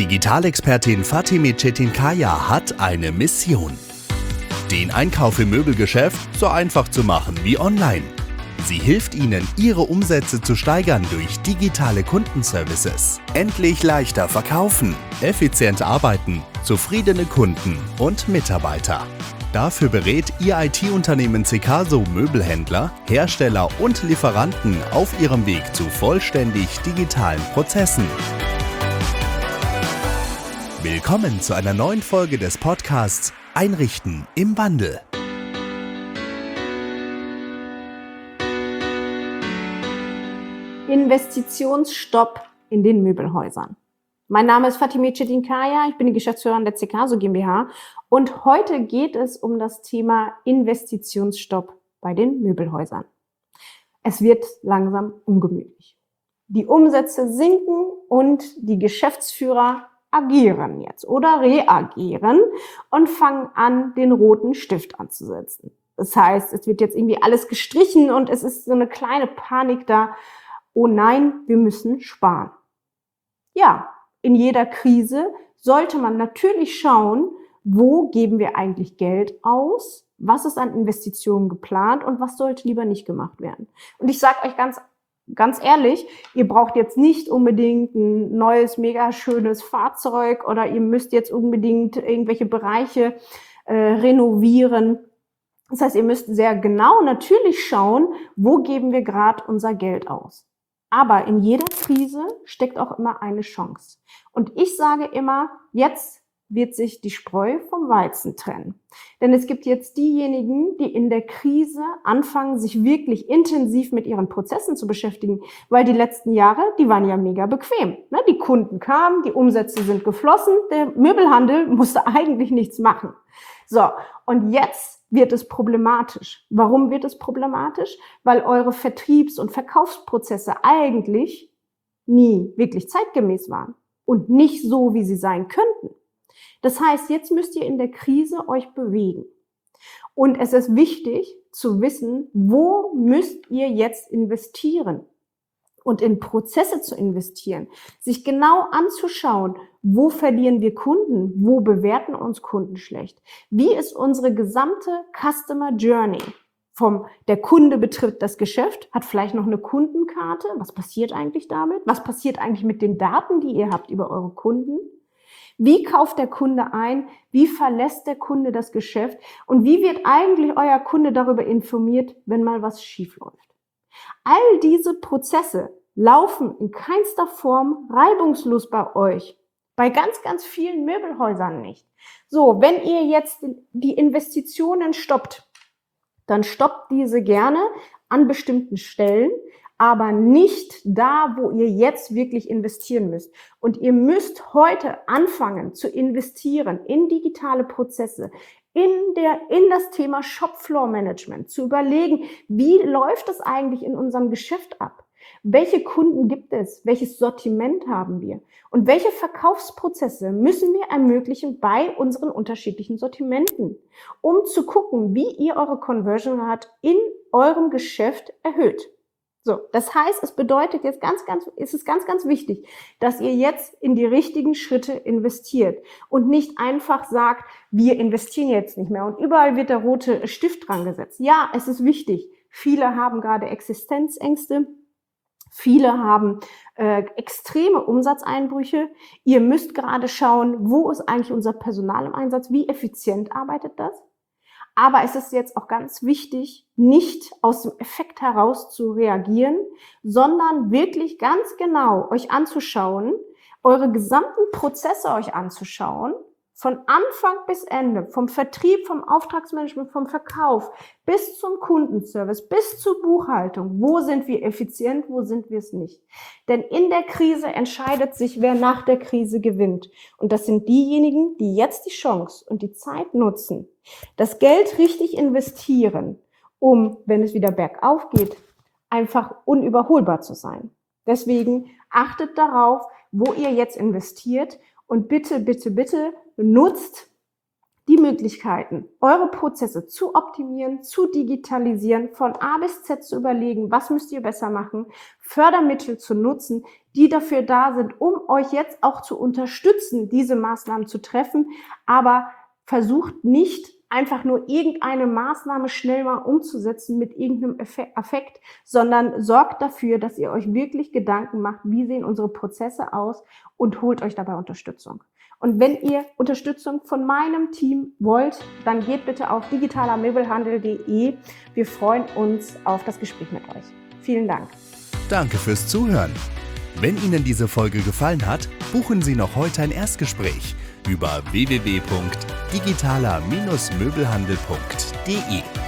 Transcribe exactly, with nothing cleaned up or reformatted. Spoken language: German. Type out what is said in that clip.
Digitalexpertin Fatime Çetinkaya hat eine Mission. Den Einkauf im Möbelgeschäft so einfach zu machen wie online. Sie hilft Ihnen, Ihre Umsätze zu steigern durch digitale Kundenservices. Endlich leichter verkaufen, effizient arbeiten, zufriedene Kunden und Mitarbeiter. Dafür berät Ihr I T-Unternehmen Cecaso Möbelhändler, Hersteller und Lieferanten auf ihrem Weg zu vollständig digitalen Prozessen. Willkommen zu einer neuen Folge des Podcasts Einrichten im Wandel. Investitionsstopp in den Möbelhäusern. Mein Name ist Fatime Çetinkaya, ich bin die Geschäftsführerin der Cecaso GmbH und heute geht es um das Thema Investitionsstopp bei den Möbelhäusern. Es wird langsam ungemütlich. Die Umsätze sinken und die Geschäftsführer agieren jetzt oder reagieren und fangen an, den roten Stift anzusetzen. Das heißt, es wird jetzt irgendwie alles gestrichen und es ist so eine kleine Panik da. Oh nein, wir müssen sparen. Ja, in jeder Krise sollte man natürlich schauen, wo geben wir eigentlich Geld aus, was ist an Investitionen geplant und was sollte lieber nicht gemacht werden. Und ich sage euch ganz Ganz ehrlich, ihr braucht jetzt nicht unbedingt ein neues, mega schönes Fahrzeug oder ihr müsst jetzt unbedingt irgendwelche Bereiche äh, renovieren. Das heißt, ihr müsst sehr genau natürlich schauen, wo geben wir gerade unser Geld aus. Aber in jeder Krise steckt auch immer eine Chance. Und ich sage immer, jetzt wird sich die Spreu vom Weizen trennen. Denn es gibt jetzt diejenigen, die in der Krise anfangen, sich wirklich intensiv mit ihren Prozessen zu beschäftigen, weil die letzten Jahre, die waren ja mega bequem. Ne? Die Kunden kamen, die Umsätze sind geflossen, der Möbelhandel musste eigentlich nichts machen. So, und jetzt wird es problematisch. Warum wird es problematisch? Weil eure Vertriebs- und Verkaufsprozesse eigentlich nie wirklich zeitgemäß waren und nicht so, wie sie sein könnten. Das heißt, jetzt müsst ihr in der Krise euch bewegen. Und es ist wichtig zu wissen, wo müsst ihr jetzt investieren? Und in Prozesse zu investieren, sich genau anzuschauen, wo verlieren wir Kunden, wo bewerten uns Kunden schlecht? Wie ist unsere gesamte Customer Journey? Vom, der Kunde betritt das Geschäft, hat vielleicht noch eine Kundenkarte. Was passiert eigentlich damit? Was passiert eigentlich mit den Daten, die ihr habt über eure Kunden? Wie kauft der Kunde ein? Wie verlässt der Kunde das Geschäft? Und wie wird eigentlich euer Kunde darüber informiert, wenn mal was schief läuft? All diese Prozesse laufen in keinster Form reibungslos bei euch. Bei ganz, ganz vielen Möbelhäusern nicht. So, wenn ihr jetzt die Investitionen stoppt, dann stoppt diese gerne an bestimmten Stellen, aber nicht da, wo ihr jetzt wirklich investieren müsst. Und ihr müsst heute anfangen zu investieren in digitale Prozesse, in der, in das Thema Shopfloor Management, zu überlegen, wie läuft es eigentlich in unserem Geschäft ab? Welche Kunden gibt es? Welches Sortiment haben wir? Und welche Verkaufsprozesse müssen wir ermöglichen bei unseren unterschiedlichen Sortimenten, um zu gucken, wie ihr eure Conversion Rate in eurem Geschäft erhöht? So, das heißt, es bedeutet jetzt ganz, ganz, ist es ganz, ganz wichtig, dass ihr jetzt in die richtigen Schritte investiert und nicht einfach sagt, wir investieren jetzt nicht mehr und überall wird der rote Stift dran gesetzt. Ja, es ist wichtig. Viele haben gerade Existenzängste. Viele haben äh, extreme Umsatzeinbrüche. Ihr müsst gerade schauen, wo ist eigentlich unser Personal im Einsatz? Wie effizient arbeitet das? Aber es ist jetzt auch ganz wichtig, nicht aus dem Effekt heraus zu reagieren, sondern wirklich ganz genau euch anzuschauen, eure gesamten Prozesse euch anzuschauen, von Anfang bis Ende, vom Vertrieb, vom Auftragsmanagement, vom Verkauf bis zum Kundenservice, bis zur Buchhaltung. Wo sind wir effizient, wo sind wir es nicht? Denn in der Krise entscheidet sich, wer nach der Krise gewinnt. Und das sind diejenigen, die jetzt die Chance und die Zeit nutzen, das Geld richtig investieren, um, wenn es wieder bergauf geht, einfach unüberholbar zu sein. Deswegen achtet darauf, wo ihr jetzt investiert und bitte, bitte, bitte nutzt die Möglichkeiten, eure Prozesse zu optimieren, zu digitalisieren, von A bis Z zu überlegen, was müsst ihr besser machen, Fördermittel zu nutzen, die dafür da sind, um euch jetzt auch zu unterstützen, diese Maßnahmen zu treffen. Aber versucht nicht einfach nur irgendeine Maßnahme schnell mal umzusetzen mit irgendeinem Affekt, sondern sorgt dafür, dass ihr euch wirklich Gedanken macht, wie sehen unsere Prozesse aus und holt euch dabei Unterstützung. Und wenn ihr Unterstützung von meinem Team wollt, dann geht bitte auf digitaler möbelhandel punkt de. Wir freuen uns auf das Gespräch mit euch. Vielen Dank. Danke fürs Zuhören. Wenn Ihnen diese Folge gefallen hat, buchen Sie noch heute ein Erstgespräch über w w w punkt digitaler Bindestrich möbelhandel punkt de.